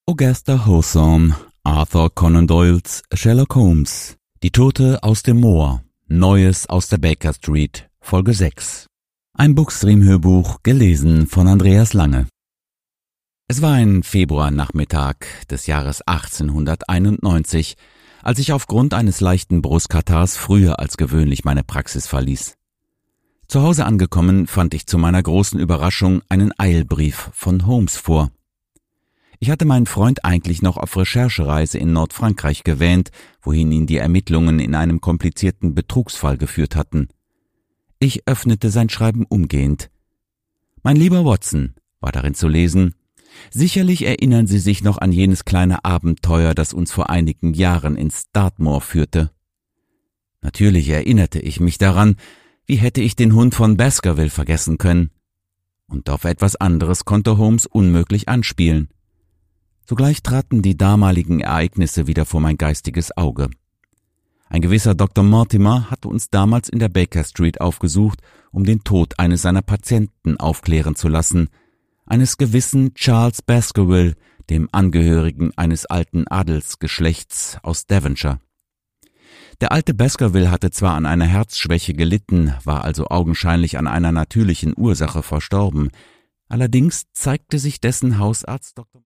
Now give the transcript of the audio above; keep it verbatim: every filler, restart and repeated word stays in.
Augusta Hawthorne, Arthur Conan Doyles Sherlock Holmes, Die Tote aus dem Moor, Neues aus der Baker Street, Folge sechs. Ein Bookstream-Hörbuch, gelesen von Andreas Lange. Es war ein Februarnachmittag des Jahres achtzehnhunderteinundneunzig, als ich aufgrund eines leichten Brustkatars früher als gewöhnlich meine Praxis verließ. Zu Hause angekommen, fand ich zu meiner großen Überraschung einen Eilbrief von Holmes vor. Ich hatte meinen Freund eigentlich noch auf Recherchereise in Nordfrankreich gewähnt, wohin ihn die Ermittlungen in einem komplizierten Betrugsfall geführt hatten. Ich öffnete sein Schreiben umgehend. »Mein lieber Watson«, war darin zu lesen, »sicherlich erinnern Sie sich noch an jenes kleine Abenteuer, das uns vor einigen Jahren ins Dartmoor führte.« Natürlich erinnerte ich mich daran. Wie hätte ich den Hund von Baskerville vergessen können? Und auf etwas anderes konnte Holmes unmöglich anspielen. Sogleich traten die damaligen Ereignisse wieder vor mein geistiges Auge. Ein gewisser Doktor Mortimer hatte uns damals in der Baker Street aufgesucht, um den Tod eines seiner Patienten aufklären zu lassen, eines gewissen Charles Baskerville, dem Angehörigen eines alten Adelsgeschlechts aus Devonshire. Der alte Baskerville hatte zwar an einer Herzschwäche gelitten, war also augenscheinlich an einer natürlichen Ursache verstorben, allerdings zeigte sich dessen Hausarzt Doktor